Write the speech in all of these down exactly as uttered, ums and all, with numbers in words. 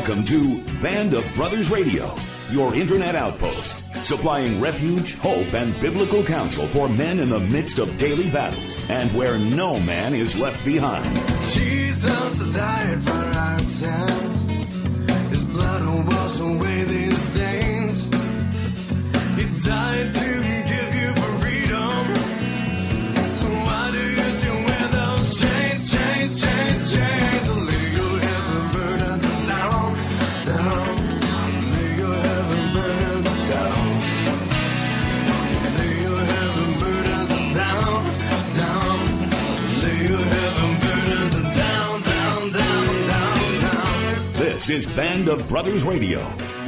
Welcome to Band of Brothers Radio, your internet outpost, supplying refuge, hope, and biblical counsel for men in the midst of daily battles, and where no man is left behind. Jesus died for our sins. His blood will wash away these stains. He died to give you freedom. So why do you still wear those chains, chains, chains, chains? Lay your heavy burden down, down. Lay your heavy burden down. Lay your heavy burdens down, down. Lay your heavy burdens down, down, down, down, down. This is Band of Brothers Radio.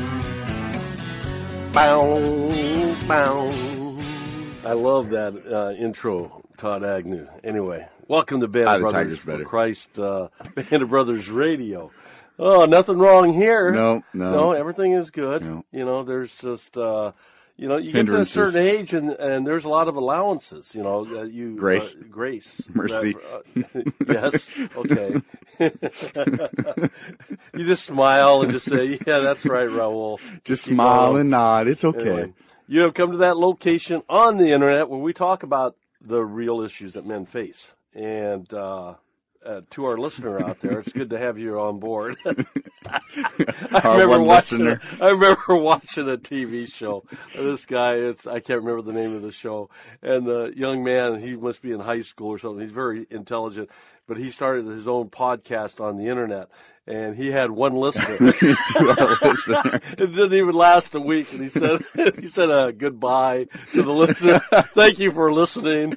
Bow, bow. I love that uh, intro, Todd Agnew. Anyway, welcome to Band Ah, of the Brothers Tiger's better. for Christ, uh, Band of Brothers Radio. Oh, nothing wrong here. No, no. No, everything is good. No. You know, there's just, uh, you know, you get to a Hindrances. certain age and, and there's a lot of allowances, you know, that you. Grace. Uh, grace. Mercy. That, uh, yes. Okay. You just smile and just say, yeah, that's right, Raul. Just Keep smile going. and nod. It's okay. Anyway, you have come to that location on the internet where we talk about the real issues that men face. And uh, uh, to our listener out there, it's good to have you on board. I Our remember one watching. listener. A, I remember watching a T V show. This guy, it's I can't remember the name of the show. And the young man, he must be in high school or something. He's very intelligent, but he started his own podcast on the internet. And he had one listener. To our listener. It didn't even last a week, and he said he said a goodbye to the listener. Thank you for listening.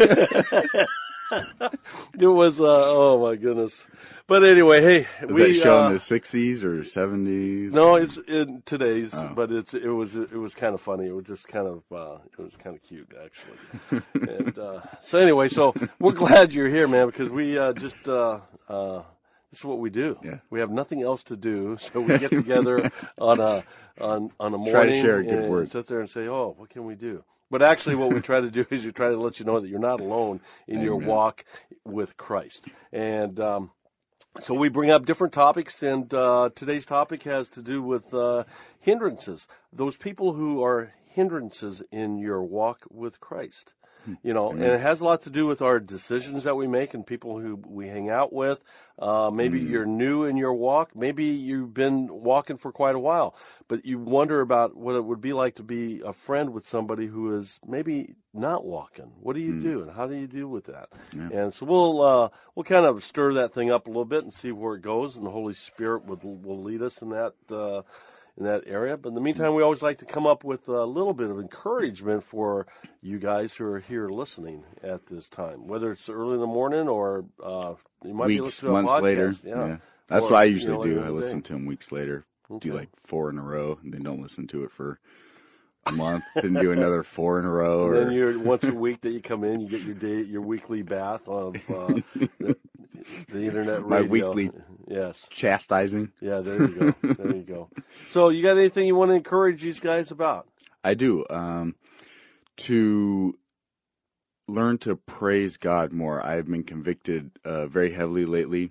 It was uh, oh my goodness. But anyway, hey, Was we that show uh, in the sixties or seventies? no, it's in today's, Oh. but it's it was it was kind of funny. It was just kind of uh, it was kind of cute actually. and uh, so anyway, so we're glad you're here, man, because we uh, just. Uh, uh, This is what we do. Yeah. We have nothing else to do, so we get together on a on on a morning Try to share a good and word. sit there and say, "Oh, what can we do?" But actually, what we try to do is we try to let you know that you're not alone in your Amen. walk with Christ. And um, so we bring up different topics, and uh, today's topic has to do with uh, hindrances. Those people who are hindrances in your walk with Christ. You know, and it has a lot to do with our decisions that we make and people who we hang out with. Uh, maybe Mm. you're new in your walk. Maybe you've been walking for quite a while, but you wonder about what it would be like to be a friend with somebody who is maybe not walking. What do you Mm. do, and how do you deal with that? Yeah. And so we'll uh, we'll kind of stir that thing up a little bit and see where it goes, and the Holy Spirit will will lead us in that. Uh, in that area. But in the meantime, we always like to come up with a little bit of encouragement for you guys who are here listening at this time, whether it's early in the morning or uh, you might be Weeks, listening to a months podcast. later. Yeah. That's Or, what I you usually know, later do. in I the listen day. to them weeks later. Okay. Do like four in a row, and then don't listen to it for a month. Then do another four in a row. And Or then you're once a week that you come in, you get your day, your weekly bath of uh, the, the internet My radio. weekly- Yes. chastising. Yeah. There you go. There you go. So you got anything you want to encourage these guys about? I do. Um, to learn to praise God more. I've been convicted uh, very heavily lately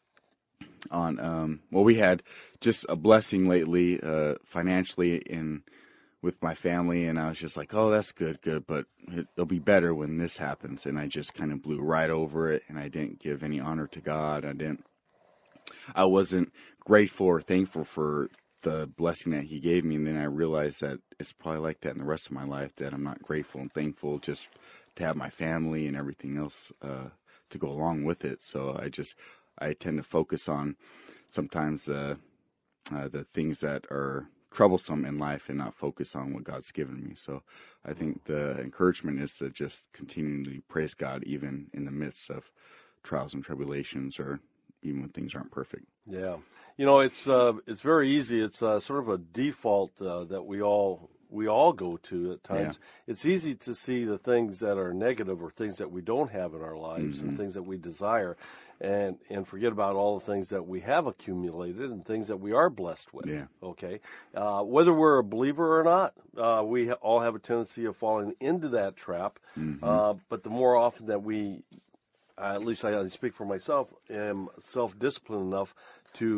on, um, well, we had just a blessing lately uh, financially in with my family, and I was just like, oh, that's good, good, but it'll be better when this happens. And I just kind of blew right over it, and I didn't give any honor to God. I didn't. I wasn't grateful or thankful for the blessing that he gave me, and then I realized that it's probably like that in the rest of my life, that I'm not grateful and thankful just to have my family and everything else uh, to go along with it. So I just, I tend to focus on sometimes uh, uh, the things that are troublesome in life and not focus on what God's given me. So I think the encouragement is to just continually praise God even in the midst of trials and tribulations, or even when things aren't perfect. Yeah, you know, it's uh, it's very easy. It's uh, sort of a default uh, that we all we all go to at times. It's easy to see the things that are negative or things that we don't have in our lives Mm-hmm. and things that we desire, and and forget about all the things that we have accumulated and things that we are blessed with. Yeah. Okay, uh, whether we're a believer or not, uh, we ha- all have a tendency of falling into that trap. Mm-hmm. Uh, but the more often that we Uh, at least I, I speak for myself, am self-disciplined enough to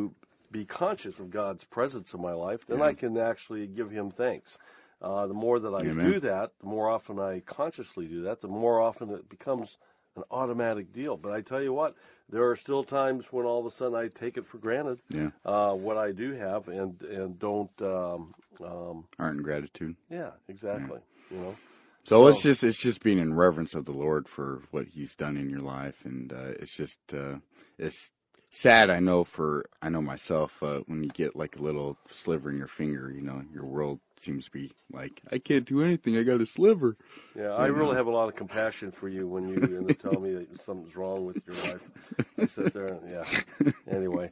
be conscious of God's presence in my life, then Yeah. I can actually give Him thanks. Uh, the more that I Amen. do that, the more often I consciously do that, the more often it becomes an automatic deal. But I tell you what, there are still times when all of a sudden I take it for granted, Yeah. uh, what I do have, and and don't. Um, um, Art and gratitude. yeah, exactly. You know. So, So- it's just it's just being in reverence of the Lord for what He's done in your life, and uh, it's just uh, it's sad. I know for I know myself uh, when you get like a little sliver in your finger, you know, your world seems to be like, I can't do anything. I got a sliver. Yeah, I You really know. have a lot of compassion for you when you end up telling me that something's wrong with your life. I sit there and, yeah. Anyway.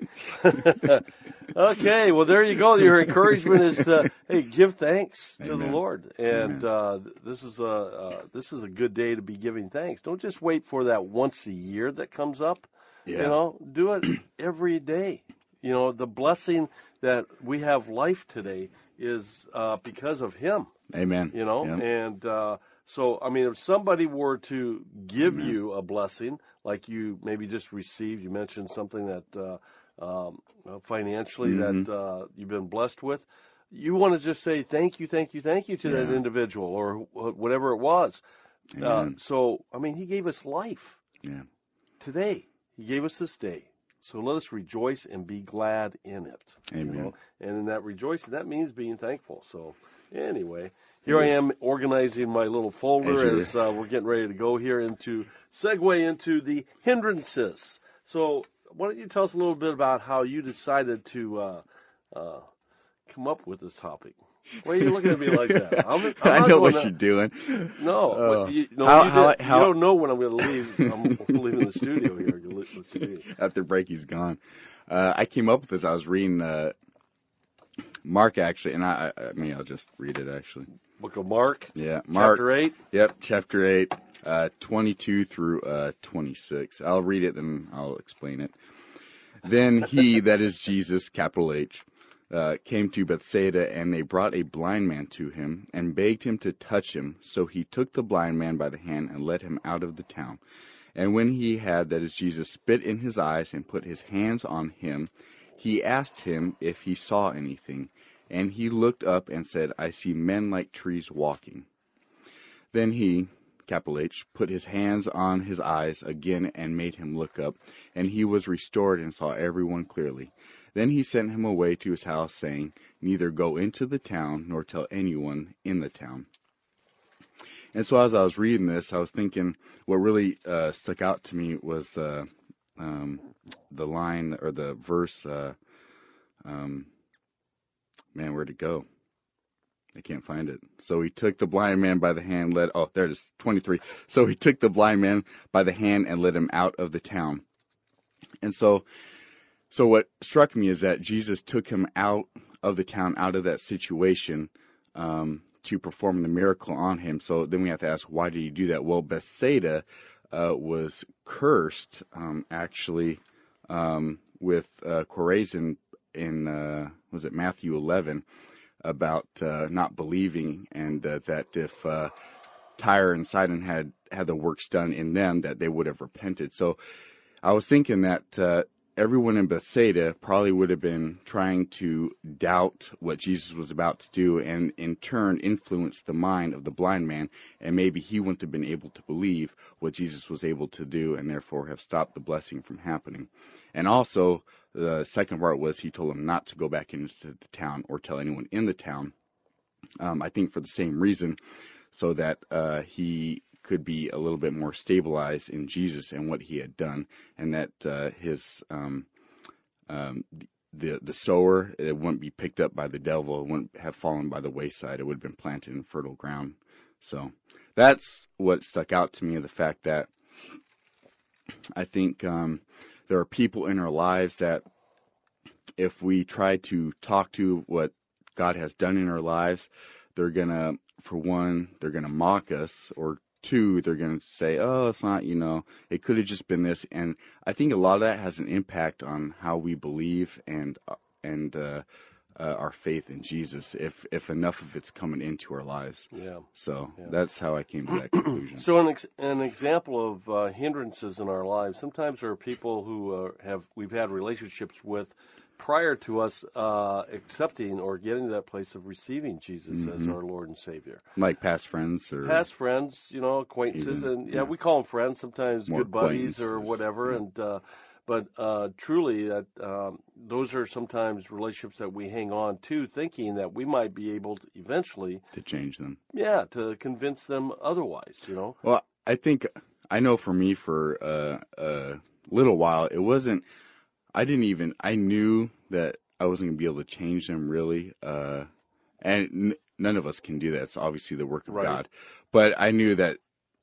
Okay, well, there you go. Your encouragement is to, hey, give thanks to Amen. the Lord. And Amen. uh, this is a uh, this is a good day to be giving thanks. Don't just wait for that once a year that comes up. Yeah. You know, do it every day. You know, the blessing that we have life today is uh, because of Him. Amen. You know, Yep. and uh, so I mean, if somebody were to give Amen. you a blessing like you maybe just received, you mentioned something that uh, um, uh, financially Mhm. that uh, you've been blessed with, you want to just say thank you, thank you, thank you to that Yeah. individual or wh- whatever it was. Uh, Amen. so I mean, He gave us life Yeah. today. He gave us this day. So let us rejoice and be glad in it. you Amen. know? And in that rejoicing, that means being thankful. So anyway, here I Yes. am organizing my little folder As as uh, we're getting ready to go here into segue into the hindrances. So why don't you tell us a little bit about how you decided to uh, uh, come up with this topic? Why are you looking at me like that? I'm, I'm I not know going what to- you're doing. No, Uh, what you, no, how- you, how- did- how- you don't know when I'm going to leave. I'm leaving the studio here. What you do. After break, he's gone. Uh, I came up with this. I was reading uh, Mark, actually, and I, I I mean, I'll just read it, actually. Book of Mark, Yeah, Mark. chapter eight. Yep, chapter eight, uh, twenty-two through uh, twenty-six. I'll read it, then I'll explain it. Then he, that is Jesus, capital H, uh, came to Bethsaida, and they brought a blind man to him, and begged him to touch him. So he took the blind man by the hand, and led him out of the town. And when he had, that is Jesus, spit in his eyes, and put his hands on him, he asked him if he saw anything. And he looked up and said, I see men like trees walking. Then he, capital H, put his hands on his eyes again and made him look up. And he was restored and saw everyone clearly. Then he sent him away to his house, saying, Neither go into the town, nor tell anyone in the town. And so as I was reading this, I was thinking what really uh, stuck out to me was uh, um, the line or the verse, uh, um, man, where'd it go? I can't find it. So he took the blind man by the hand, led, oh, there it is, twenty-three. So he took the blind man by the hand and led him out of the town. And so, so what struck me is that Jesus took him out of the town, out of that situation, um, to perform the miracle on him. So then we have to ask, why did he do that? Well, Bethsaida uh, was cursed, um, actually, um, with uh, Chorazin in, uh, was it Matthew eleven, about uh, not believing, and uh, that if uh, Tyre and Sidon had had the works done in them, that they would have repented. So I was thinking that uh, everyone in Bethsaida probably would have been trying to doubt what Jesus was about to do, and in turn influence the mind of the blind man, and maybe he wouldn't have been able to believe what Jesus was able to do, and therefore have stopped the blessing from happening. And also, the second part was he told him not to go back into the town or tell anyone in the town, um, I think for the same reason, so that uh, he could be a little bit more stabilized in Jesus and what he had done, and that uh, his um, um, the the sower, it wouldn't be picked up by the devil, it wouldn't have fallen by the wayside, it would have been planted in fertile ground. So that's what stuck out to me, the fact that I think um, there are people in our lives that if we try to talk to what God has done in our lives, they're going to, for one, they're going to mock us, or two, they're going to say, oh, it's not, you know, it could have just been this. And I think a lot of that has an impact on how we believe and uh, and uh, uh, our faith in Jesus, if if enough of it's coming into our lives. Yeah. So Yeah. that's how I came to that conclusion. So an ex- an example of uh, hindrances in our lives. Sometimes there are people who uh, have we've had relationships with prior to us uh, accepting or getting to that place of receiving Jesus Mm-hmm. as our Lord and Savior. Like past friends or Past friends, you know, acquaintances, Even, and yeah, yeah. we call them friends, sometimes More good buddies or acquaintances, whatever. yeah. And uh, but uh, truly, that um, those are sometimes relationships that we hang on to, thinking that we might be able to eventually, to change them. yeah, to convince them otherwise. You know, Well, I think I know for me for uh, a little while it wasn't. I didn't even. I knew that I wasn't gonna be able to change them really, uh, and n- none of us can do that. It's obviously the work of Right. God. But I knew that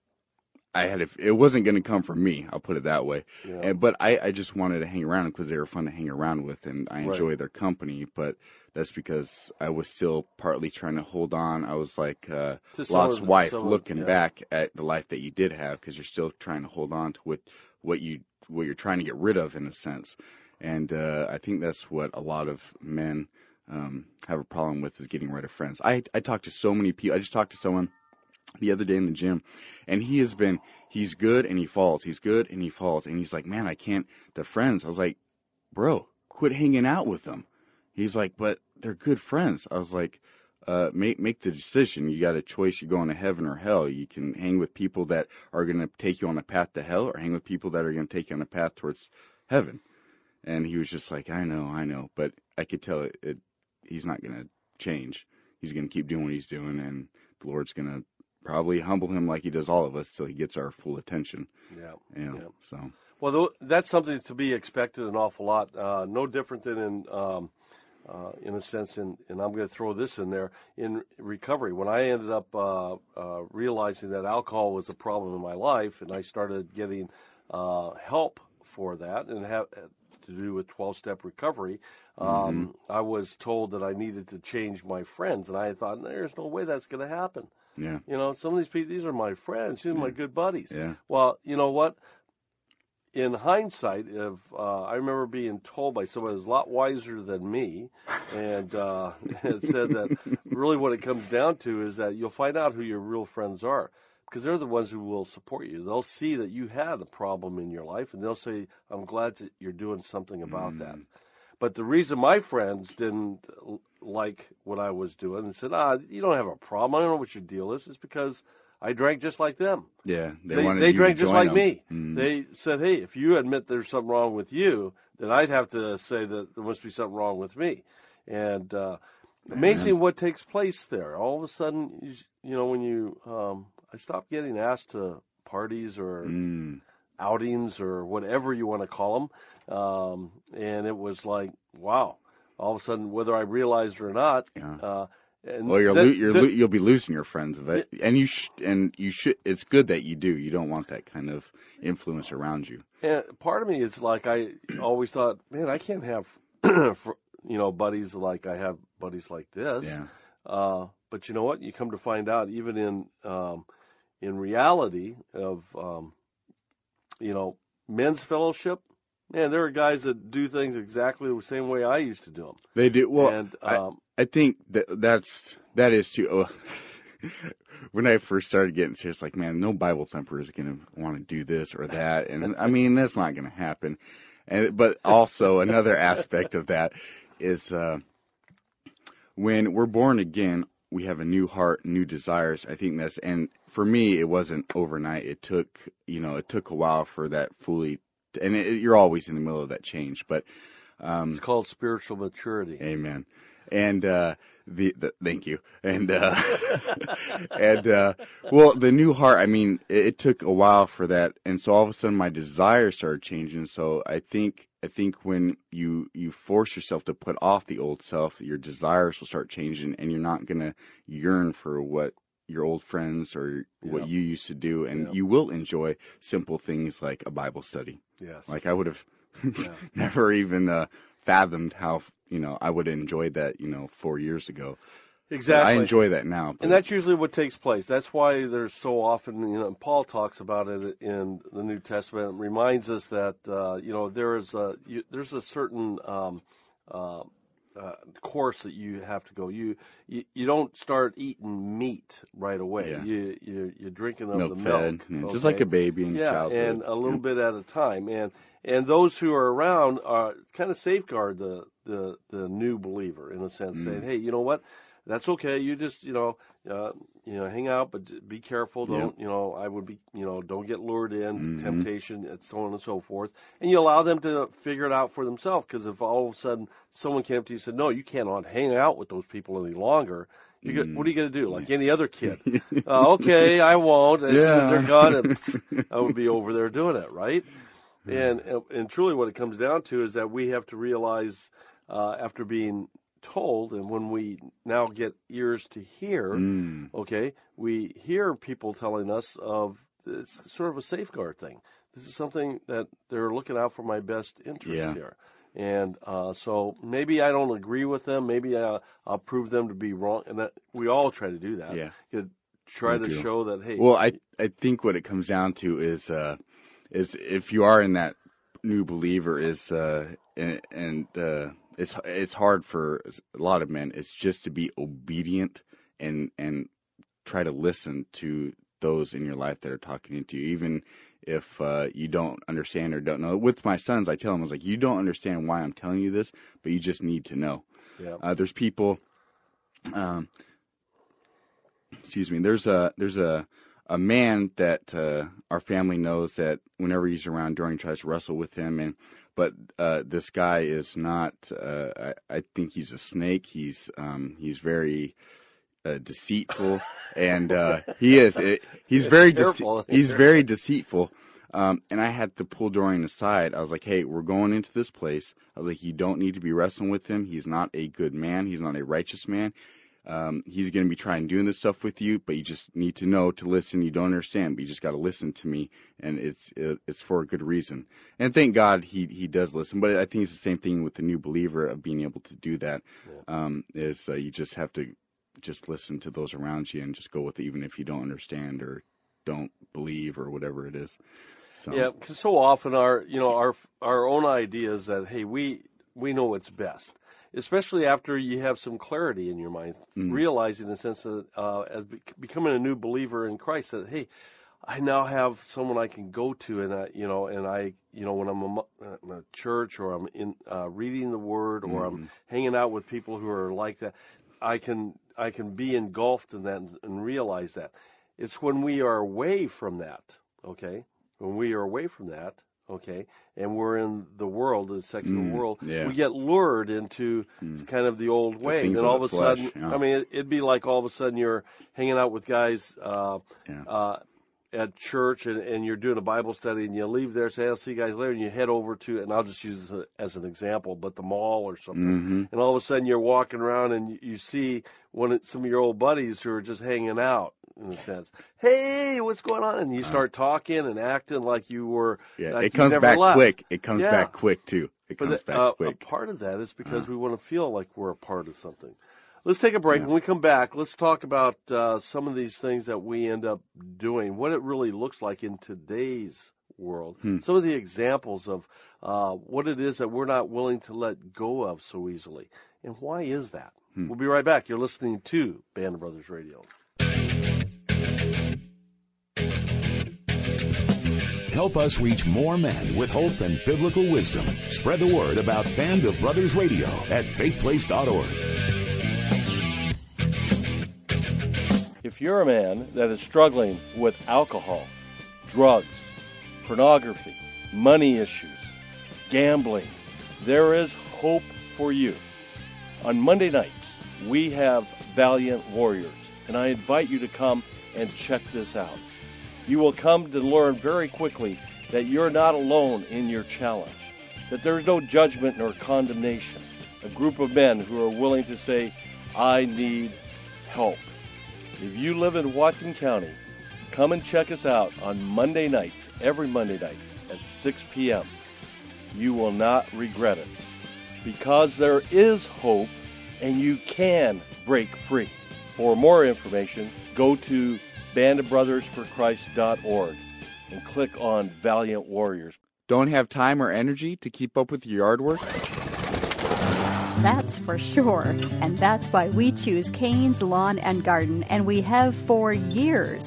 I had. If it wasn't gonna come from me, I'll put it that way. Yeah. And but I, I just wanted to hang around because they were fun to hang around with, and I Right. enjoy their company. But that's because I was still partly trying to hold on. I was like uh, To some Lot's of- wife, some of- looking yeah. back at the life that you did have, because you're still trying to hold on to what what you what you're trying to get rid of in a sense. And uh, I think that's what a lot of men um, have a problem with, is getting rid of friends. I I talked to so many people. I just talked to someone the other day in the gym, and he has been, he's good and he falls, he's good and he falls, and he's like, man, I can't, the friends. I was like, bro, quit hanging out with them. He's like, but they're good friends. I was like, uh, make make the decision. You got a choice. You're going to heaven or hell. You can hang with people that are going to take you on a path to hell, or hang with people that are going to take you on a path towards heaven. And he was just like, I know, I know, but I could tell it, it he's not going to change. He's going to keep doing what he's doing, and the Lord's going to probably humble him like he does all of us till he gets our full attention. yeah. You know, Yeah. so Well, tho- that's something to be expected an awful lot. Uh, no different than in, um, uh, in a sense, in, and I'm going to throw this in there, in recovery. When I ended up uh, uh, realizing that alcohol was a problem in my life, and I started getting uh, help for that, and have to do with twelve-step recovery, um, Mm-hmm. I was told that I needed to change my friends, and I thought, there's no way that's going to happen. yeah, You know, some of these people, these are my friends, these are my good buddies. yeah, Well, you know what? In hindsight, if uh, I remember being told by someone who's a lot wiser than me, and uh, it said that really what it comes down to is that you'll find out who your real friends are, because they're the ones who will support you. They'll see that you had a problem in your life, and they'll say, "I'm glad that you're doing something about that." But the reason my friends didn't l- like what I was doing and said, "Ah, you don't have a problem. I don't know what your deal is," is because I drank just like them. yeah. They, They, wanted they you drank to just join like them. me. Mm. They said, hey, if you admit there's something wrong with you, then I'd have to say that there must be something wrong with me. And uh, amazing what takes place there. All of a sudden, you, you know, when you, um, I stopped getting asked to parties or Mm. outings or whatever you want to call them. Um, and it was like, wow. All of a sudden, whether I realized it or not, Yeah. uh, and Well, you're, that- lo- you're that- lo- you'll be losing your friends of it, and you sh- and you should. It's good that you do. You don't want that kind of influence around you. And part of me is like, I always thought, man, I can't have, fr- you know, buddies like I have buddies like this. Yeah, Uh, but you know what? You come to find out, even in um, in reality of, um, you know, men's fellowship, man, there are guys that do things exactly the same way I used to do them. they do. Well, and I, um, I think that that's that is too. Oh, when I first started getting serious, like, man, no Bible thumper is going to want to do this or that, and I mean that's not going to happen. And but also another aspect of that is uh, when we're born again, we have a new heart, new desires. I think that's, and for me, it wasn't overnight. It took, you know, it took a while for that fully, and it, you're always in the middle of that change. But um, it's called spiritual maturity. amen. And uh, the, the thank you. And uh, and uh, well, the new heart. I mean, it, it took a while for that, and so all of a sudden, my desires started changing. So I think I think when you you force yourself to put off the old self, your desires will start changing, and you're not gonna yearn for what your old friends or what Yep. you used to do, and Yep. you will enjoy simple things like a Bible study. Yes. Like I would have Yeah. never even uh, fathomed how, you know, I would have enjoyed that, you know, four years ago. But Exactly. I enjoy that now. But And that's usually what takes place. That's why there's so often, you know, and Paul talks about it in the New Testament. It reminds us that, uh, you know, there is a, you, there's a certain um, uh, uh, course that you have to go. You, you you don't start eating meat right away. Yeah. You, you you're drinking of milk the fed, milk, yeah, just okay? like a baby in Yeah, childhood. and a little Yeah. bit at a time. And and those who are around uh, kind of safeguard the the the new believer in a sense, Mm. saying, hey, you know what? That's okay. You just, you know, uh, you know, hang out, but be careful. Don't, you know, I would be, you know, don't get lured in, Mhm. temptation, and so on and so forth. And you allow them to figure it out for themselves. Because if all of a sudden someone came up to you and said, no, you cannot hang out with those people any longer, you get, Mm. what are you going to do? Like any other kid. uh, okay, I won't. As soon as Yeah. they're gone, I would be over there doing it, right? And, and truly what it comes down to is that we have to realize uh, after being told, and when we now get ears to hear, Mm. okay, we hear people telling us of this sort of a safeguard thing. This is something that they're looking out for my best interest Yeah. here. And uh, so maybe I don't agree with them. Maybe I, I'll prove them to be wrong. And that we all try to do that. Yeah. You try We to do. show that, hey. Well, I I think what it comes down to is uh, is if you are in that new believer is uh, and, and uh, it's it's hard for a lot of men. It's just to be obedient and and try to listen to those in your life that are talking into you, even if uh, you don't understand or don't know. With my sons, I tell them, I was like, you don't understand why I'm telling you this, but you just need to know. Yeah. Uh, there's people. Um, excuse me. There's a there's a a man that uh, our family knows that whenever he's around, Dorian tries to wrestle with him, and but uh, this guy is not. Uh, I, I think he's a snake. He's um, he's very uh, deceitful, and uh, he is. It, he's very Careful. dece- he's very deceitful. Um, and I had to pull Dorian aside. I was like, hey, we're going into this place. I was like, you don't need to be wrestling with him. He's not a good man. He's not a righteous man. Um, he's going to be trying doing this stuff with you, but you just need to know to listen. You don't understand, but you just got to listen to me, and it's it, it's for a good reason. And thank God he he does listen. But I think it's the same thing with the new believer of being able to do that. Yeah. Um, is uh, you just have to just listen to those around you and just go with it, even if you don't understand or don't believe or whatever it is. So, Yeah, because so often our, you know, our our own idea is that, hey, we we know what's best, especially after you have some clarity in your mind, Mm. realizing in the sense that uh, as be- becoming a new believer in Christ, that hey, I now have someone I can go to, and I, you know, and I, you know, when I'm a, I'm a church or I'm in uh, reading the Word or I'm Mhm. hanging out with people who are like that, I can I can be engulfed in that and, and realize that. It's when we are away from that, okay. When we are away from that, okay, and we're in the world, the secular Mm, world, yeah. we get lured into Mm. kind of the old The way. things Then of all the of a flesh, sudden, yeah. I mean, it, it'd be like all of a sudden you're hanging out with guys uh, Yeah. uh, at church and, and you're doing a Bible study and you leave there, say, I'll see you guys later, and you head over to, and I'll just use this as, a, as an example, but the mall or something. Mhm. And all of a sudden you're walking around and you, you see one of, some of your old buddies who are just hanging out, in a sense. Hey, what's going on? And you start talking and acting like you were. Yeah, like it you comes never back left. quick. It comes Yeah. back quick too. It But comes the- back uh, a quick. part of that is because Uh. we want to feel like we're a part of something. Let's take a break. Yeah. When we come back, let's talk about uh, some of these things that we end up doing, what it really looks like in today's world, Hmm. some of the examples of uh, what it is that we're not willing to let go of so easily. And why is that? Hmm. We'll be right back. You're listening to Band of Brothers Radio. Help us reach more men with hope and biblical wisdom. Spread the word about Band of Brothers Radio at faith place dot org. If you're a man that is struggling with alcohol, drugs, pornography, money issues, gambling, there is hope for you. On Monday nights, we have Valiant Warriors, and I invite you to come and check this out. You will come to learn very quickly that you're not alone in your challenge, that there's no judgment nor condemnation. A group of men who are willing to say, I need help. If you live in Whatcom County, come and check us out on Monday nights, every Monday night at six p.m. You will not regret it, because there is hope and you can break free. For more information, go to band of brothers for christ dot org and click on Valiant Warriors. Don't have time or energy to keep up with your yard work? That's for sure. And that's why we choose Kane's Lawn and Garden, and we have for years.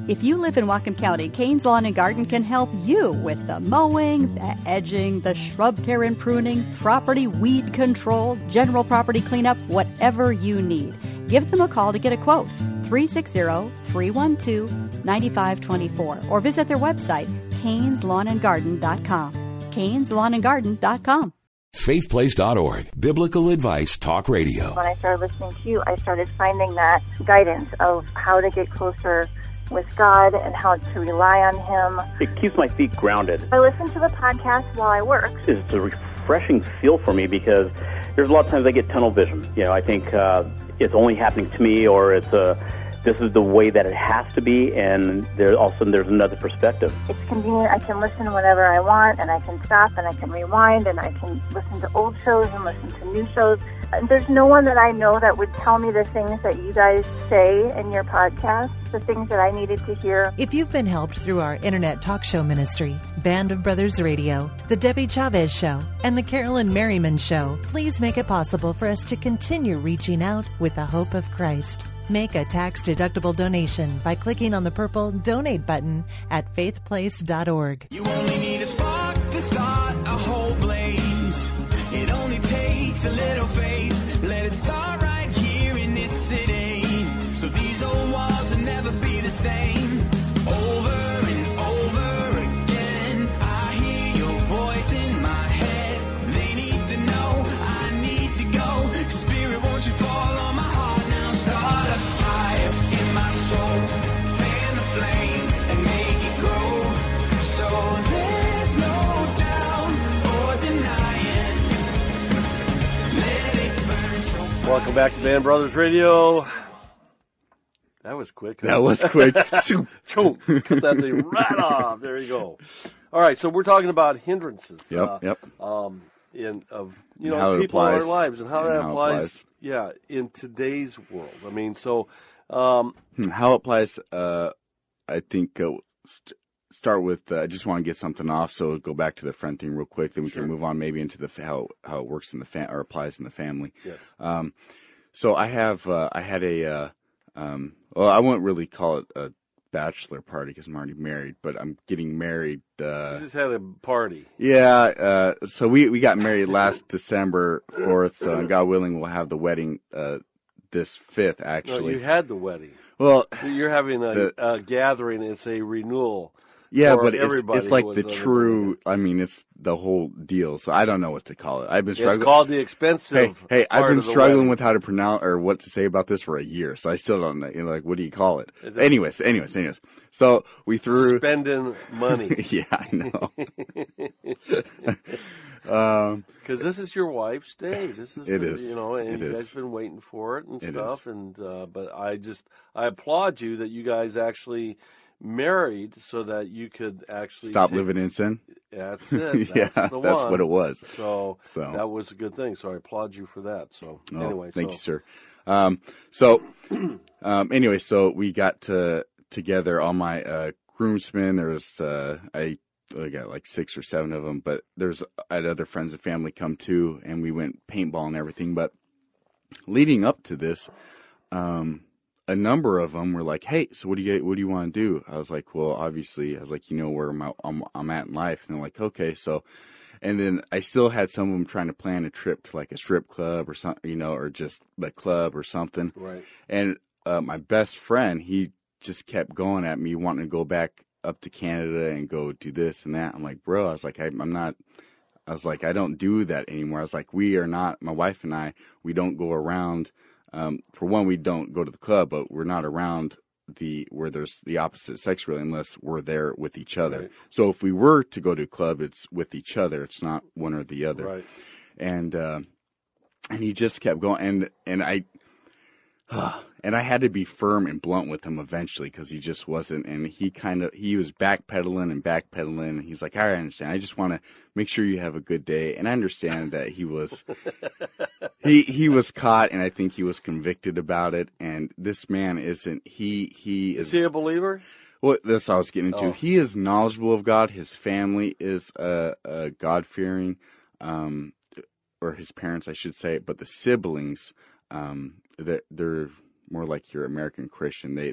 If you live in Whatcom County, Kane's Lawn and Garden can help you with the mowing, the edging, the shrub care and pruning, property weed control, general property cleanup, whatever you need. Give them a call to get a quote, three six zero, three one two, nine five two four, or visit their website, canes lawn and garden dot com. canes lawn and garden dot com. faith place dot org, Biblical Advice Talk Radio. When I started listening to you, I started finding that guidance of how to get closer with God and how to rely on Him. It keeps my feet grounded. I listen to the podcast while I work. It's a refreshing feel for me because there's a lot of times I get tunnel vision. You know, I think uh, it's only happening to me, or it's a this is the way that it has to be, and there all of a sudden there's another perspective. It's convenient. I can listen whenever I want, and I can stop, and I can rewind, and I can listen to old shows and listen to new shows. There's no one that I know that would tell me the things that you guys say in your podcast, the things that I needed to hear. If you've been helped through our internet talk show ministry, Band of Brothers Radio, The Debbie Chavez Show, and The Carolyn Merriman Show, please make it possible for us to continue reaching out with the hope of Christ. Make a tax-deductible donation by clicking on the purple Donate button at faith place dot org. You only need a spark to start a whole blaze. It only takes a little faith. Let it start right here in this city. So these old walls will never be the same. Over and over again, I hear your voice in my head. They need to know I need to go. Spirit, won't you fall on my heart now? Start a fire in my soul. Fan the flame and make it grow. So there's no doubt or denying. Let it burn so Welcome back to Band Brothers Radio. That was quick. That was quick. Choom. Cut that thing right off. There you go. All right, so we're talking about hindrances. Yep, uh, yep. Um, in of you And know how it people in applies- our lives and how and that how it applies, applies. Yeah, in today's world. I mean, so um, How it applies, uh, I think, uh, st- start with, uh, I just want to get something off, so go back to the friend thing real quick, then we Sure. can move on maybe into the fa- how how it works in the fa- or applies in the family. yes, Um, so I have, uh, I had a, uh, um, well, I wouldn't really call it a bachelor party because I'm already married, but I'm getting married. Uh, we just had a party. yeah, uh, so we, we got married last December fourth, so God willing, we'll have the wedding, uh, this fifth, No, actually. you had the wedding. well, You're having a, The- a gathering. It's a renewal. yeah, for but it's, everybody it's who like was the on the true, I mean, it's the whole deal, so I don't know what to call it. I've been It's struggling. called the Hey, expensive. hey, I've part been of the struggling wedding. with how to pronounce or what to say about this for a year, so I still don't know. You know, like, what do you call it? It's- Anyways, anyways, anyways. So we threw. spending money. yeah, I know. um, Because this is your wife's day. This is, It uh, is. you know, and It you is. guys been waiting for it and It stuff. And uh, but I just I applaud you that you guys actually married so that you could actually stop take- living in sin. That's it. That's yeah, the that's one. what it was. So, So. that was a good thing. So I applaud you for that. So Oh, anyway, thank so, you, sir. Um, so, um, anyway, so we got to, together all my uh, groomsmen. There's uh, I, I got like six or seven of them, but there's I had other friends and family come too, and we went paintball and everything. But leading up to this, um, a number of them were like, "Hey, so what do you what do you want to do?" I was like, "Well, obviously," I was like, "You know where I'm at, I'm, I'm at in life," and they're like, "Okay, so." And then I still had some of them trying to plan a trip to like a strip club or something, you know, or just a club or something. right. And uh, my best friend, he just kept going at me, wanting to go back up to Canada and go do this and that. I'm like, bro, I was like, I, I'm not, I was like, I don't do that anymore. I was like, we are not, my wife and I, we don't go around. Um, for one, we don't go to the club, but we're not around the where there's the opposite sex really unless we're there with each other. Right. So if we were to go to a club, it's with each other. It's not one or the other. Right. And uh, and he just kept going, and and I uh, and I had to be firm and blunt with him eventually because he just wasn't. And he kind of he was backpedaling and backpedaling. And he's like, I understand. I just want to make sure you have a good day. And I understand that he was he he was caught, and I think he was convicted about it. And this man isn't. He he is. Is he a believer? Well, that's what I was getting into. Oh. He is knowledgeable of God. His family is uh, uh, God-fearing, um, or his parents, I should say. But the siblings, um, they're, they're more like your American Christian. They they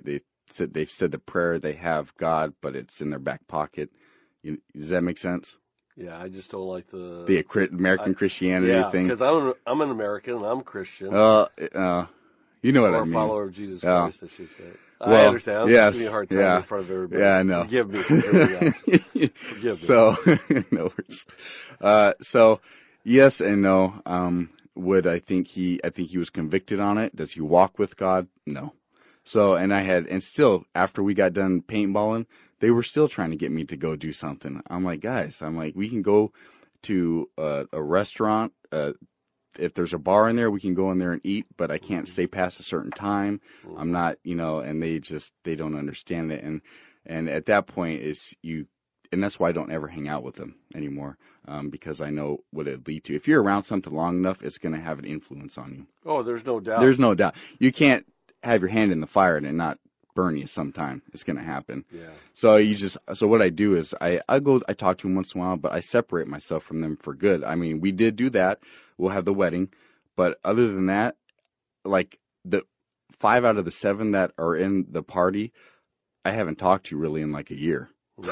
said they've said the prayer, they have God, but it's in their back pocket. You, does that make sense? Yeah, I just don't like the the American I, Christianity yeah, thing. because I'm I'm an American and I'm Christian. Uh, uh, you know what or I mean. a follower of Jesus yeah. Christ, I should say. Well, I understand. I'm yes, just giving you a hard time yeah, in front of everybody. Yeah, I know. Forgive me. Forgive me. Forgive me. So, no worries. Uh, so, yes and no. Um, would I think he? I think he was convicted on it. Does he walk with God? No. So, and I had, and still, after we got done paintballing, they were still trying to get me to go do something. I'm like, guys, I'm like, we can go to a, a restaurant. Uh, if there's a bar in there, we can go in there and eat, but I can't stay past a certain time. I'm not, you know, and they just, they don't understand it. And, and at that point is you, and that's why I don't ever hang out with them anymore. Um, because I know what it'd lead to. If you're around something long enough, it's going to have an influence on you. Oh, there's no doubt. There's no doubt. You can't have your hand in the fire and it not burn you sometime. It's going to happen. Yeah. So you just, so what I do is I, I go, I talk to them once in a while, but I separate myself from them for good. I mean, we did do that. We'll have the wedding, but other than that, like the five out of the seven that are in the party, I haven't talked to really in like a year.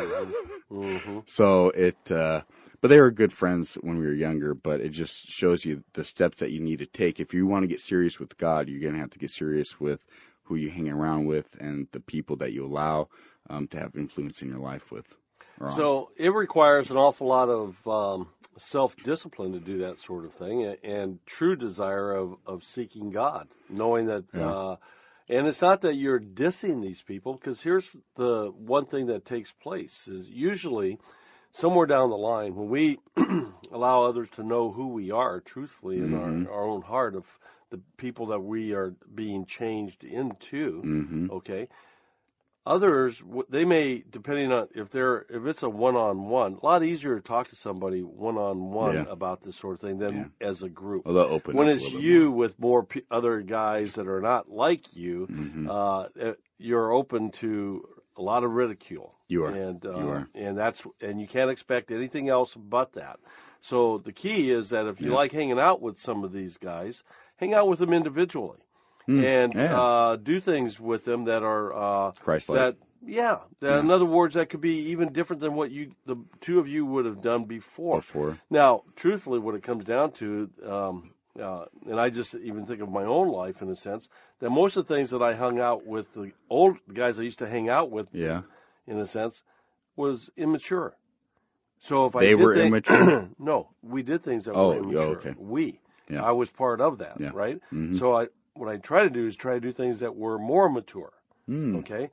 Mm-hmm. So it, uh, but they were good friends when we were younger, but it just shows you the steps that you need to take. If you want to get serious with God, you're going to have to get serious with who you hang around with and the people that you allow um, to have influence in your life with. So it requires an awful lot of um, self-discipline to do that sort of thing, and, and true desire of, of seeking God, knowing that, Yeah. uh, and it's not that you're dissing these people, because here's the one thing that takes place is usually somewhere down the line when we allow others to know who we are truthfully in Mhm. our, our own heart of the people that we are being changed into, Mhm. okay, others, w- they may, depending on if they're, if it's a one-on-one, a lot easier to talk to somebody one-on-one Yeah. about this sort of thing than as a group. Well, they'll open When up a it's little bit you with more p- other guys that are not like you, Mhm. uh, eh, you're open to a lot of ridicule. You are. And, uh, You are. and that's, and you can't expect anything else but that. So the key is that if you Yeah. like hanging out with some of these guys, hang out with them individually. Mm, And yeah. uh, do things with them that are uh, Christ-like. that yeah that Yeah. in other words that could be even different than what you the two of you would have done before. Before. Now, truthfully, what it comes down to, um, uh, and I just even think of my own life in a sense, that most of the things that I hung out with the old the guys I used to hang out with, Yeah. in a sense, was immature. So if I They did were thi- immature? no, we did things that Oh, were oh, immature. okay. We. Yeah. I was part of that, Yeah. right? Mhm. So I, what I try to do is try to do things that were more mature. Mm. Okay,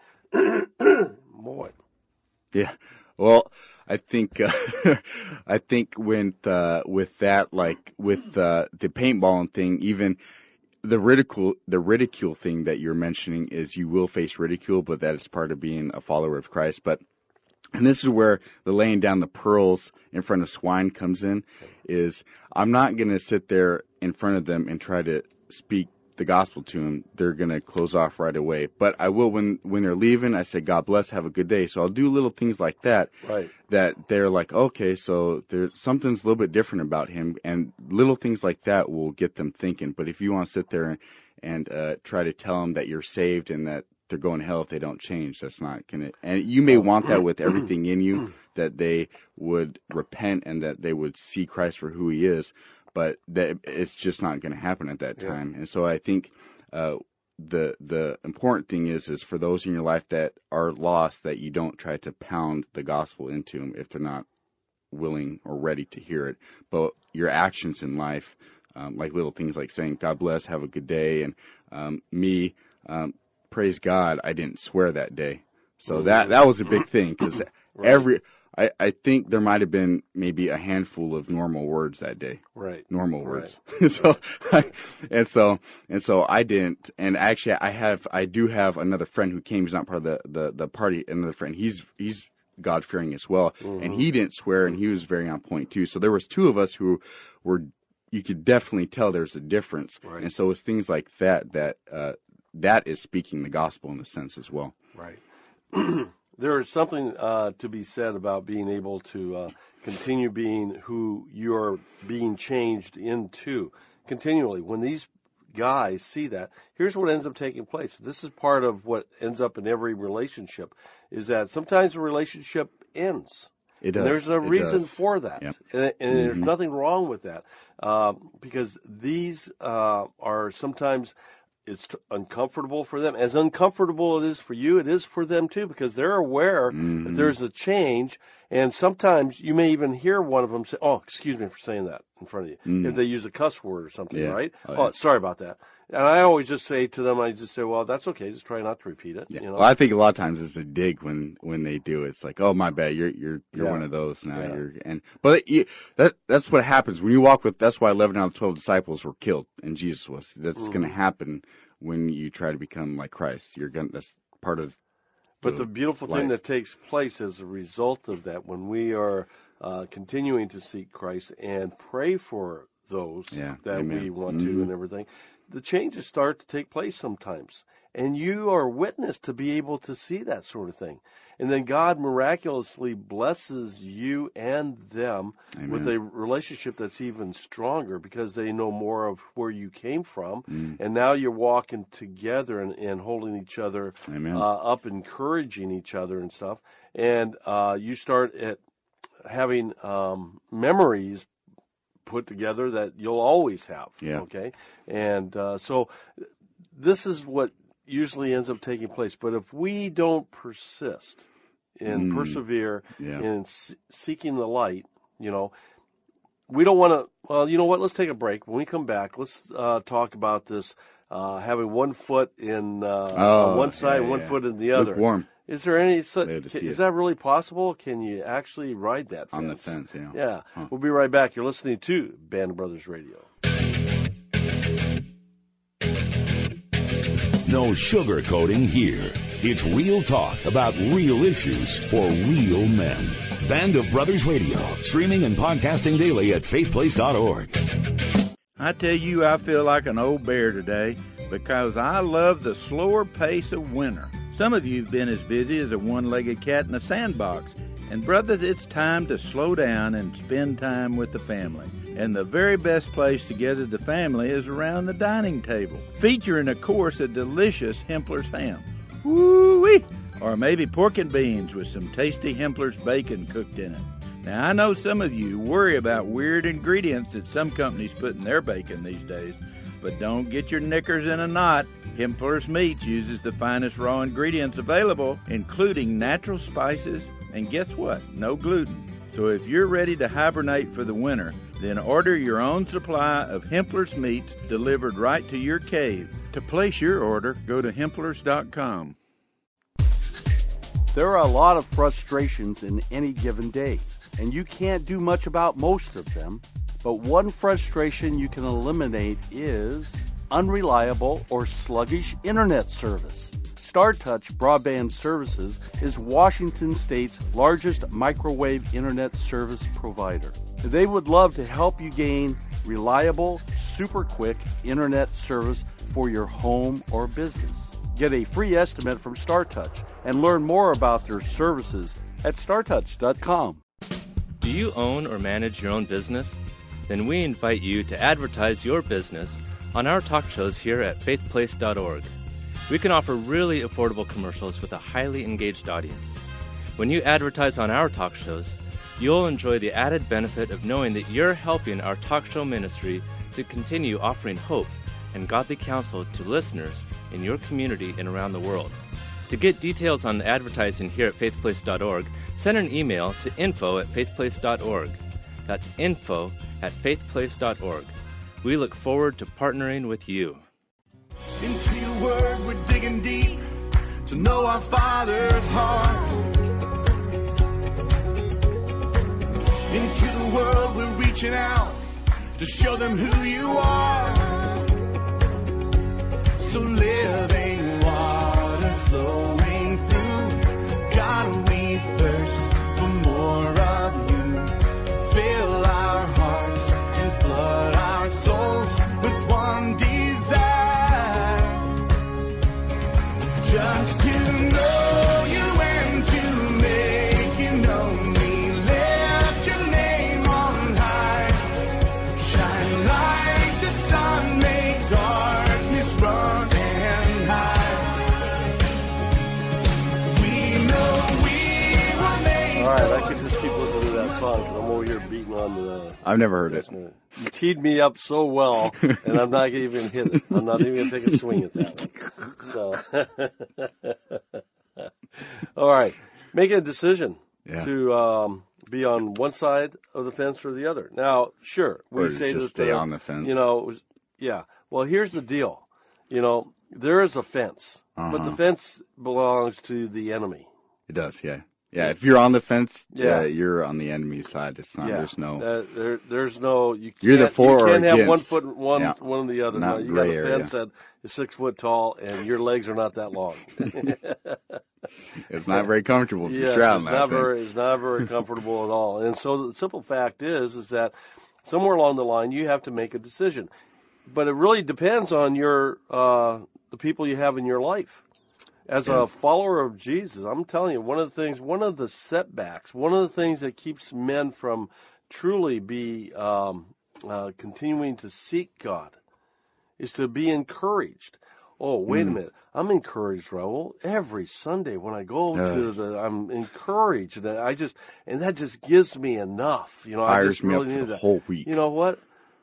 boy. Yeah. Well, I think uh, I think with uh, with that, like with uh, the paintballing thing, even the ridicule the ridicule thing that you're mentioning is you will face ridicule, but that is part of being a follower of Christ. But and this is where the laying down the pearls in front of swine comes in. Is I'm not going to sit there in front of them and try to speak the gospel to them. They're going to close off right away. But I will when when they're leaving. I say, God bless, have a good day. So I'll do little things like that. Right. That they're like, okay, so there's something's a little bit different about him, and little things like that will get them thinking. But if you want to sit there and, and uh, try to tell them that you're saved and that they're going to hell if they don't change, that's not gonna. And you may want that with everything in you, that they would repent and that they would see Christ for who He is. But that it's just not going to happen at that time. Yeah. And so I think uh, the the important thing is is for those in your life that are lost, that you don't try to pound the gospel into them if they're not willing or ready to hear it. But your actions in life, um, like little things like saying God bless, have a good day, and um, me, um, praise God, I didn't swear that day. So that that was a big thing because right. every. I, I think there might have been maybe a handful of normal words that day. Right. Normal words. Right. so, I, and so, and so I didn't. And actually, I have, I do have another friend who came. He's not part of the, the, the party. Another friend. He's, he's God fearing as well. Mm-hmm. And he didn't swear, and he was very on point too. So there was two of us who were, you could definitely tell there's a difference. Right. And so it's things like that, that, uh, that is speaking the gospel in a sense as well. Right. There is something uh, to be said about being able to uh, continue being who you're being changed into continually. When these guys see that, here's what ends up taking place. This is part of what ends up in every relationship, is that sometimes a relationship ends. It does. And there's a It reason does. for that. Yep. And, and Mm-hmm. there's nothing wrong with that, um, because these uh, are sometimes it's t- uncomfortable for them. As uncomfortable it is for you, it is for them too, because they're aware Mm-hmm. that there's a change. And sometimes you may even hear one of them say, "Oh, excuse me for saying that in front of you." Mm. If they use a cuss word or something, Yeah. right? Oh, Oh, yeah. sorry about that. And I always just say to them, I just say, "Well, that's okay. Just try not to repeat it." Yeah. You know? Well, I think a lot of times it's a dig when when they do it. It's like, oh, my bad, you're you're you're Yeah. one of those now. Yeah. You're and but you, that that's what happens when you walk with. That's why eleven out of twelve disciples were killed, and Jesus was. That's Mm-hmm. going to happen when you try to become like Christ. You're going. That's part of. But the beautiful thing life. that takes place as a result of that, when we are uh, continuing to seek Christ and pray for those Yeah, that amen. we want to Mhm. and everything, the changes start to take place sometimes. And you are witness to be able to see that sort of thing. And then God miraculously blesses you and them Amen. with a relationship that's even stronger because they know more of where you came from. Mm. And now you're walking together and, and holding each other Amen. uh, up, encouraging each other and stuff. And uh, you start at having um, memories put together that you'll always have. Yeah. Okay. And uh, so this is what usually ends up taking place. But if we don't persist and Mm. persevere Yeah. in s- seeking the light, you know, we don't want to. Well, you know what? Let's take a break. When we come back, let's uh, talk about this uh, having one foot in uh, Oh, on one side yeah, and one yeah. foot in the other. Lukewarm. Is there any such? Glad to see Is it. that really possible? Can you actually ride that fence? On the fence, yeah. Yeah. Huh. We'll be right back. You're listening to Band of Brothers Radio. No sugarcoating here. It's real talk about real issues for real men. Band of Brothers Radio, streaming and podcasting daily at faith place dot org. I tell you, I feel like an old bear today because I love the slower pace of winter. Some of you have been as busy as a one-legged cat in a sandbox. And brothers, it's time to slow down and spend time with the family. And the very best place to gather the family is around the dining table, featuring, of course, a delicious Hempler's ham. Woo-wee! Or maybe pork and beans with some tasty Hempler's bacon cooked in it. Now, I know some of you worry about weird ingredients that some companies put in their bacon these days, but don't get your knickers in a knot. Hempler's Meats uses the finest raw ingredients available, including natural spices, and guess what? No gluten. So if you're ready to hibernate for the winter, then order your own supply of Hempler's Meats delivered right to your cave. To place your order, go to hemplers dot com. There are a lot of frustrations in any given day, and you can't do much about most of them. But one frustration you can eliminate is unreliable or sluggish internet service. StarTouch Broadband Services is Washington State's largest microwave internet service provider. They would love to help you gain reliable, super quick internet service for your home or business. Get a free estimate from StarTouch and learn more about their services at star touch dot com. Do you own or manage your own business? Then we invite you to advertise your business on our talk shows here at faith place dot org. We can offer really affordable commercials with a highly engaged audience. When you advertise on our talk shows, you'll enjoy the added benefit of knowing that you're helping our talk show ministry to continue offering hope and godly counsel to listeners in your community and around the world. To get details on advertising here at faith place dot org, send an email to info at faith place dot org. That's info at faith place dot org. We look forward to partnering with you. Into your word we're digging deep to know our Father's heart. Into the world we're reaching out to show them who you are. So living water flowing through, God, we thirst for more of you. Fill our hearts and flood our souls with one desire, just to know you and to make you known. We lift your name on high, shine like the sun, make dark right, I could just keep listening to that song because I'm over here beating on the. I've never heard it. You teed me up so well, and I'm not going to even hit it. I'm not even going to take a swing at that one. So, all right, make a decision yeah. to um, be on one side of the fence or the other. Now, sure, we or say just that stay uh, on the fence. You know, yeah. Well, here's the deal. You know, there is a fence, uh-huh. but the fence belongs to the enemy. It does, yeah. Yeah, if you're on the fence, yeah, yeah you're on the enemy side. It's not. Yeah. There's no. Uh, there, there's no. You can't, you're the for you can't or have against. one foot in one, yeah. one in the other. Not no, you gray got a fence area. that is six foot tall, and your legs are not that long. It's not very comfortable if yes, you're traveling it's that not thing. very, it's not very comfortable at all. And so the simple fact is, is that somewhere along the line you have to make a decision, but it really depends on your uh, the people you have in your life. As yeah. a follower of Jesus, I'm telling you, one of the things, one of the setbacks, one of the things that keeps men from truly be um, uh, continuing to seek God is to be encouraged. Oh, wait mm. a minute. I'm encouraged, Raul. Every Sunday when I go uh, to the, I'm encouraged. And I just, and that just gives me enough. You know, fires I just me really up need for the that. whole week. You know what?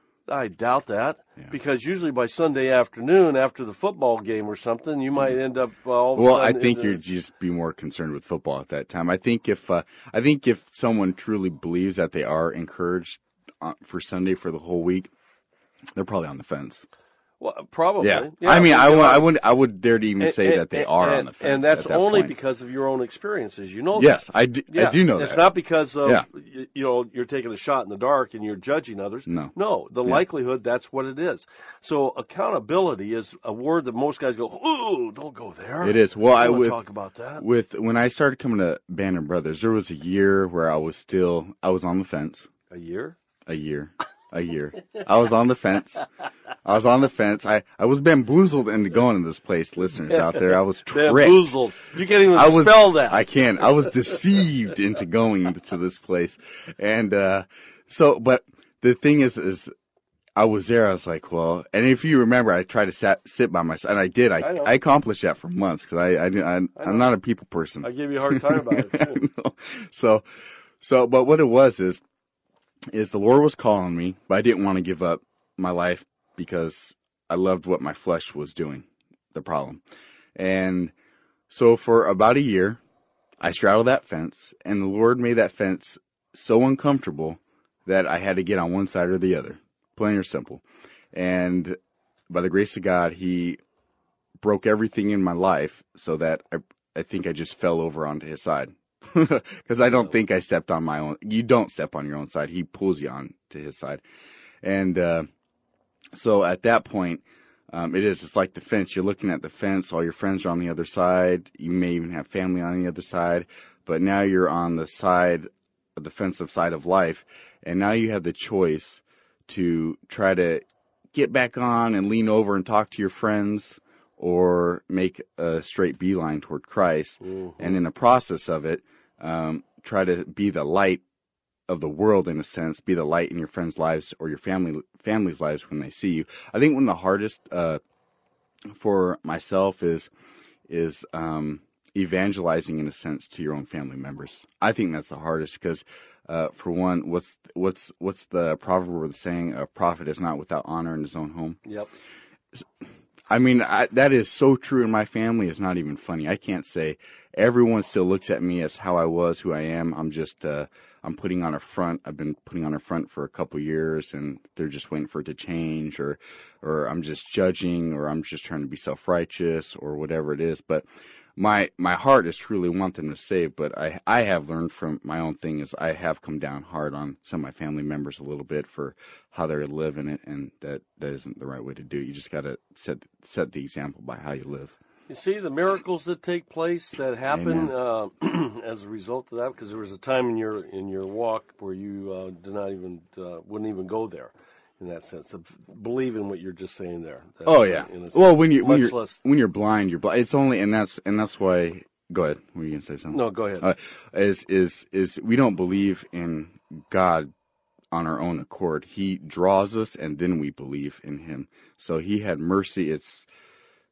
I doubt that yeah. because usually by Sunday afternoon after the football game or something, you might end up uh, all of well, a sudden. I think you'd just be more concerned with football at that time. I think if uh, I think if someone truly believes that they are encouraged uh, for Sunday for the whole week, they're probably on the fence. Well, probably. Yeah. yeah I mean, I, know, I wouldn't. I would dare to even and, say and, that they and, are and, on the fence. and that's at that only point. because of your own experiences. You know. Yes, that. I do. Yeah. I do know it's that. It's not because of yeah. you, you know you're taking a shot in the dark and you're judging others. No. No. The yeah. likelihood that's what it is. So accountability is a word that most guys go, "Ooh, don't go there." It is. Well, I I would talk about that. With when I started coming to Band of Brothers, there was a year where I was still I was on the fence. A year. A year. A year. I was on the fence. I was on the fence. I, I was bamboozled into going to this place, listeners out there. I was tricked. Bamboozled. You can't even I was, spell that. I can't. I was deceived into going to this place. And uh so, but the thing is, is I was there. I was like, well, and if you remember, I tried to sat, sit by myself, and I did. I, I, I accomplished that for months because I, I, I, I'm not a people person. I gave you a hard time about it, too. So, so, but what it was is, is the Lord was calling me, but I didn't want to give up my life because I loved what my flesh was doing, the problem. And so for about a year, I straddled that fence, and the Lord made that fence so uncomfortable that I had to get on one side or the other, plain or simple. And by the grace of God, He broke everything in my life so that I, I think I just fell over onto His side. Because I don't think I stepped on my own. You don't step on your own side. He pulls you on to His side. And uh, so at that point, um, it is. It's like the fence. You're looking at the fence. All your friends are on the other side. You may even have family on the other side. But now you're on the side, the defensive side of life. And now you have the choice to try to get back on and lean over and talk to your friends, or make a straight beeline toward Christ. Mm-hmm. And in the process of it, um, try to be the light of the world, in a sense, be the light in your friends' lives or your family family's lives when they see you. I think one of the hardest uh, for myself is is um, evangelizing, in a sense, to your own family members. I think that's the hardest because, uh, for one, what's what's what's the proverb saying? A prophet is not without honor in his own home. Yep. I mean, I, that is so true in my family. It's not even funny. I can't say. Everyone still looks at me as how I was, who I am. I'm just, uh, I'm putting on a front. I've been putting on a front for a couple years, and they're just waiting for it to change, or, or I'm just judging, or I'm just trying to be self-righteous, or whatever it is. But my my heart is truly want them to save. But I I have learned from my own thing is I have come down hard on some of my family members a little bit for how they're living it, and that that isn't the right way to do it. You just got to set set the example by how you live. You see the miracles that take place that happen uh, as a result of that, because there was a time in your in your walk where you uh, did not even uh, wouldn't even go there, in that sense of believing what you're just saying there. That, oh yeah. sense, well, when you when you're less... when you're blind, you're blind. It's only and that's and that's why. Go ahead. Were you gonna say something? No, go ahead. Uh, is is is we don't believe in God on our own accord. He draws us, and then we believe in Him. So He had mercy. It's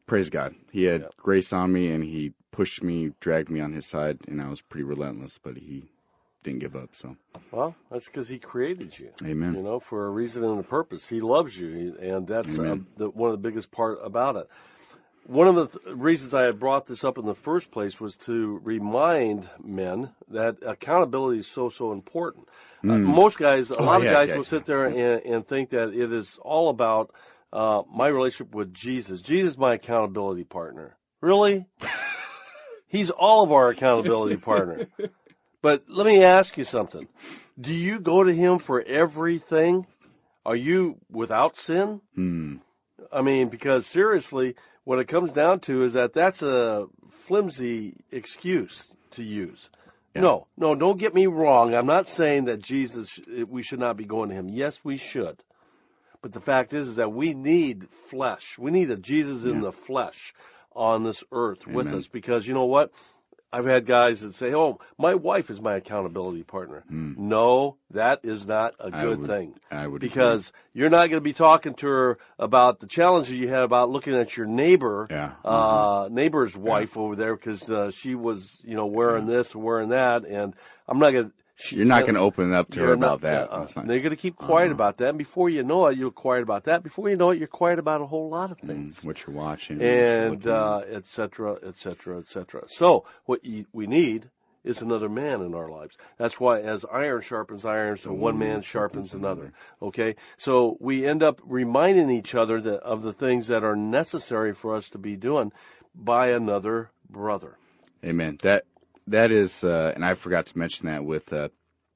praise God. He had Yeah. grace on me, and he pushed me, dragged me on his side, and I was pretty relentless, but he didn't give up. So, Well, that's because he created you. Amen. You know, for a reason and a purpose. He loves you, and that's uh, Amen. the, one of the biggest part about it. One of the th- reasons I had brought this up in the first place was to remind men that accountability is so, so important. Uh, Mm. most guys, a Oh, lot yeah, of guys yeah, will yeah. sit there and, and think that it is all about uh, my relationship with Jesus. Jesus is my accountability partner. Really? He's all of our accountability partner. But let me ask you something. Do you go to him for everything? Are you without sin? Hmm. I mean, because seriously, what it comes down to is that that's a flimsy excuse to use. Yeah. No, no, don't get me wrong. I'm not saying that Jesus, we should not be going to him. Yes, we should. But the fact is, is that we need flesh. We need a Jesus in Yeah. the flesh on this earth with Amen. us, because you know what? I've had guys that say, "Oh, my wife is my accountability partner." Mm. No, that is not a I good would- thing. I would Because you're not going to be talking to her about the challenges you had about looking at your neighbor, Yeah. uh, neighbor's wife over there, because uh, she was, you know, wearing this and wearing that, and I'm not going to. You're not going to open up to her You're about not- that. uh-uh. That's not- They're going to keep quiet Uh-huh. about that. And before you know it, you're quiet about that. Before you know it, you're quiet about a whole lot of Mm, things. what you're watching. And what you're looking uh, et cetera, et cetera, et cetera. So what you, we need is another man in our lives. That's why, as iron sharpens iron, so one man sharpens another. Okay, so we end up reminding each other that, of the things that are necessary for us to be doing by another brother. at. Amen. That that is, uh, and I forgot to mention that with uh,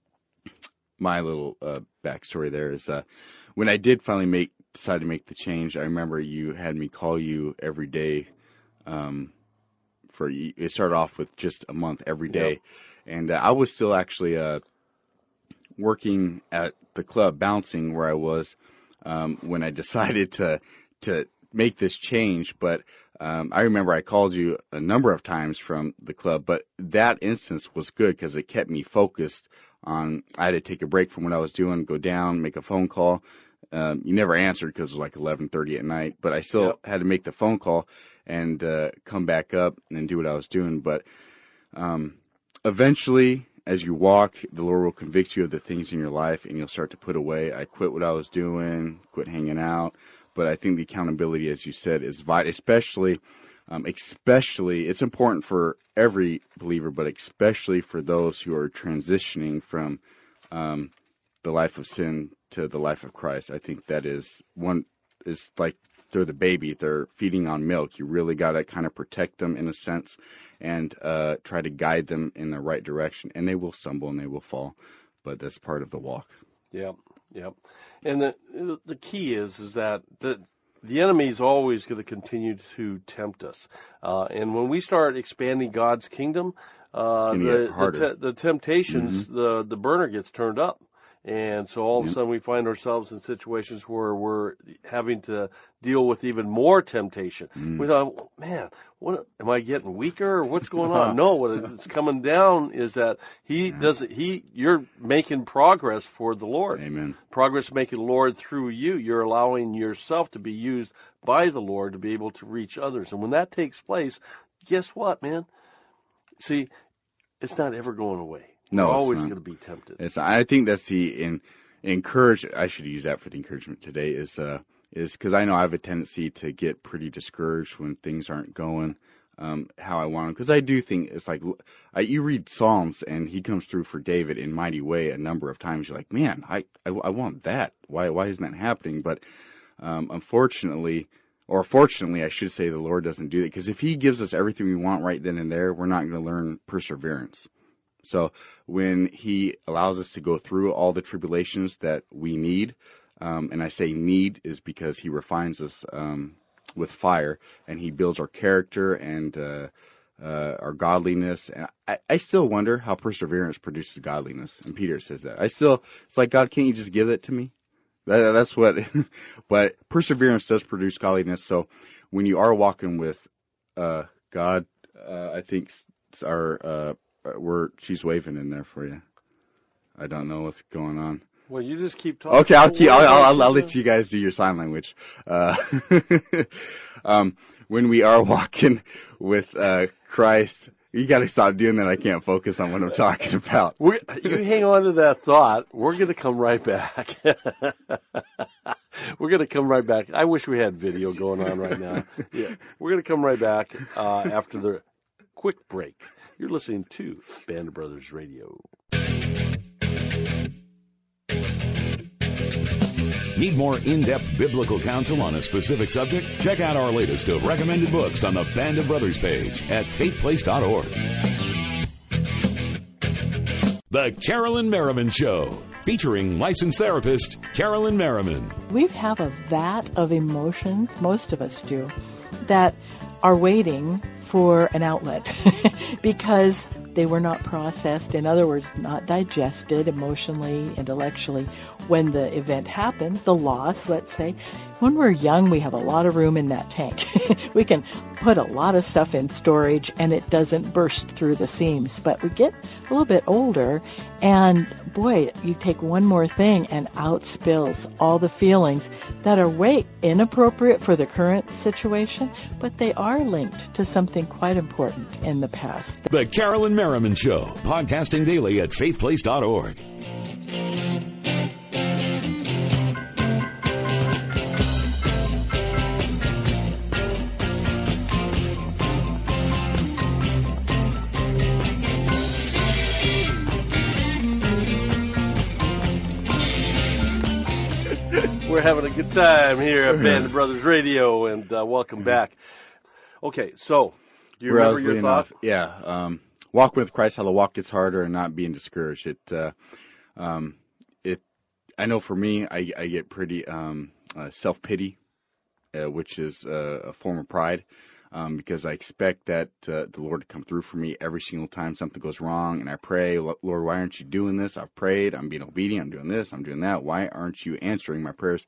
my little uh, backstory. There is uh, when I did finally make decide to make the change. I remember you had me call you every day. Um, for it started off with just a month every day, and uh, I was still actually uh, working at the club, bouncing where I was um, when I decided to to make this change. But um, I remember I called you a number of times from the club, but that instance was good because it kept me focused on. I had to take a break from what I was doing, go down, make a phone call. Um, you never answered because it was like eleven thirty at night, but I still Yep. had to make the phone call and uh, come back up and do what I was doing. But um, eventually, as you walk, the Lord will convict you of the things in your life, and you'll start to put away. I quit what I was doing, quit hanging out. But I think the accountability, as you said, is vital, especially, um, especially, it's important for every believer, but especially for those who are transitioning from um, the life of sin to the life of Christ. I think that is one, is like they're the baby, they're feeding on milk. You really got to kind of protect them in a sense and uh, try to guide them in the right direction. And they will stumble and they will fall, but that's part of the walk. Yep, yep. And the the key is is that the the enemy is always going to continue to tempt us. Uh, and when we start expanding God's kingdom, uh, It's gonna the get the, harder. te- the temptations, Mm-hmm. the the burner gets turned up. And so all of a Yep. sudden we find ourselves in situations where we're having to deal with even more temptation. Mm. We thought, man, what am I getting weaker or what's going on? No, what it's coming down is that he Yeah. doesn't, he, you're making progress for the Lord. Amen. Progress making the Lord through you. You're allowing yourself to be used by the Lord to be able to reach others. And when that takes place, guess what, man? See, it's not ever going away. No, We're it's always not. going to be tempted. It's, I think that's the in, encourage. I should use that for the encouragement today. Is uh, is because I know I have a tendency to get pretty discouraged when things aren't going um, how I want them. Because I do think it's like I, you read Psalms and he comes through for David in mighty way a number of times. You're like, man, I I, I want that. Why why isn't that happening? But um, unfortunately. Or fortunately, I should say, the Lord doesn't do that. Because if He gives us everything we want right then and there, we're not going to learn perseverance. So when He allows us to go through all the tribulations that we need, um, and I say need is because He refines us um, with fire, and He builds our character and uh, uh, our godliness. And I, I still wonder how perseverance produces godliness. And Peter says that. I still, it's like, God, can't you just give it to me? That, that's what, but perseverance does produce godliness. So when you are walking with uh, God, uh, I think it's our uh, we're she's waving in there for you. I don't know what's going on. Well, you just keep talking. Okay, I'll keep. I'll, I'll, I'll let you guys do your sign language. Uh, um, when we are walking with uh, Christ, you got to stop doing that. I can't focus on what I'm talking about. We're, you hang on to that thought. We're going to come right back. We're going to come right back. I wish we had video going on right now. Yeah, we're going to come right back uh, after the quick break. You're listening to Band of Brothers Radio. Need more in-depth biblical counsel on a specific subject? Check out our latest of recommended books on the Band of Brothers page at faith place dot org. The Carolyn Merriman Show, featuring licensed therapist Carolyn Merriman. We have a vat of emotions, most of us do, that are waiting for an outlet because they were not processed, in other words, not digested emotionally, intellectually. When the event happened, the loss, let's say, when we're young, we have a lot of room in that tank. We can put a lot of stuff in storage and it doesn't burst through the seams. But we get a little bit older and, boy, you take one more thing and out spills all the feelings that are way inappropriate for the current situation, but they are linked to something quite important in the past. The Carolyn Merriman Show, podcasting daily at faith place dot org. We're having a good time here at Band of Brothers Radio, and uh, welcome back. Okay, so do you remember your thought? Off, yeah, um, walk with Christ. How the walk gets harder, and not being discouraged. It, uh, um, it. I know for me, I, I get pretty um, uh, self pity, uh, which is uh, a form of pride. Um, because I expect that uh, the Lord to come through for me every single time something goes wrong, and I pray, Lord, why aren't you doing this? I've prayed, I'm being obedient, I'm doing this, I'm doing that. Why aren't you answering my prayers?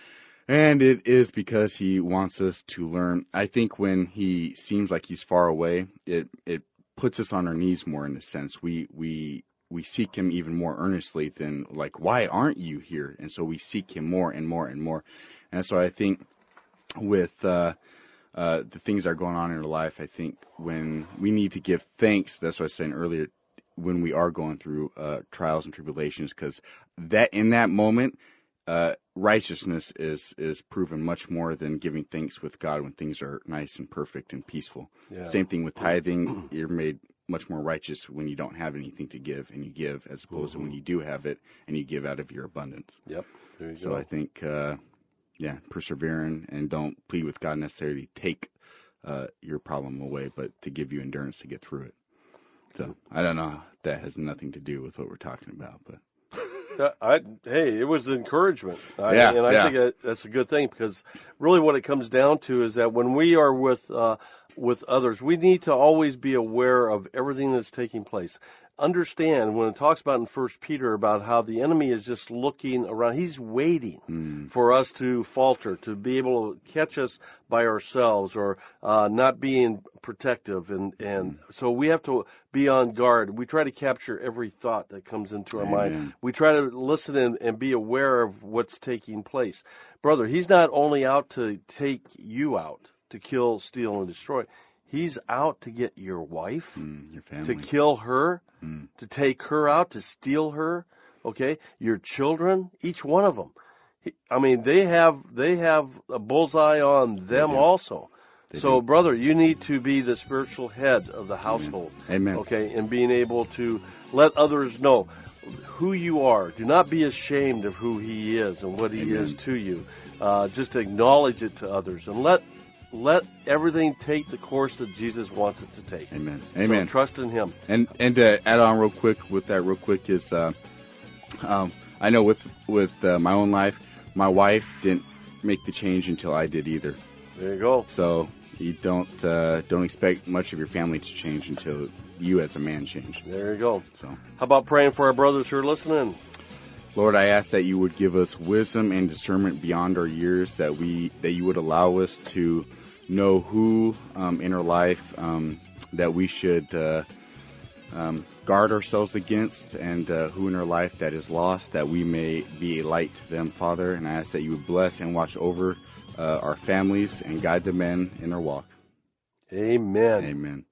And it is because He wants us to learn. I think when He seems like He's far away, it it puts us on our knees more in a sense. We we we seek Him even more earnestly than like, why aren't you here? And so we seek Him more and more and more. And so I think with uh, Uh, the things that are going on in our life, I think when we need to give thanks, that's what I was saying earlier, when we are going through uh, trials and tribulations, because that in that moment, uh, righteousness is is proven much more than giving thanks with God when things are nice and perfect and peaceful. Yeah. Same thing with tithing. You're made much more righteous when you don't have anything to give, and you give, as opposed mm-hmm. to when you do have it and you give out of your abundance. Yep. There you so go. I think... Uh, Yeah, persevering, and don't plead with God necessarily to take uh, your problem away, but to give you endurance to get through it. So I don't know. That has nothing to do with what we're talking about, but uh, I, hey, it was encouragement. I, yeah, and I yeah. think that, that's a good thing, because really what it comes down to is that when we are with uh, with others, we need to always be aware of everything that's taking place. Understand when it talks about in First Peter about how the enemy is just looking around. He's waiting mm. for us to falter, to be able to catch us by ourselves, or uh, not being protective. And, and mm. so we have to be on guard. We try to capture every thought that comes into our Amen. mind. We try to listen and, and be aware of what's taking place. Brother, he's not only out to take you out, to kill, steal, and destroy. He's out to get your wife, mm, your family. To kill her, mm. to take her out, to steal her, okay? Your children, each one of them. He, I mean, they have they have a bullseye on them also. They so, do. brother, you need to be the spiritual head of the household, Amen. okay, and being able to let others know who you are. Do not be ashamed of who He is and what He Amen. is to you. Uh, just acknowledge it to others, and let Let everything take the course that Jesus wants it to take. Amen. So Amen. trust in Him. And and to add on real quick with that, real quick is, uh, um, I know with with uh, my own life, my wife didn't make the change until I did either. There you go. So you don't uh, don't expect much of your family to change until you as a man change. There you go. So how about praying for our brothers who are listening? Lord, I ask that you would give us wisdom and discernment beyond our years, that we that you would allow us to know who um, in our life um, that we should uh, um, guard ourselves against, and uh, who in our life that is lost, that we may be a light to them, Father. And I ask that you would bless and watch over uh, our families and guide the men in our walk. Amen. Amen.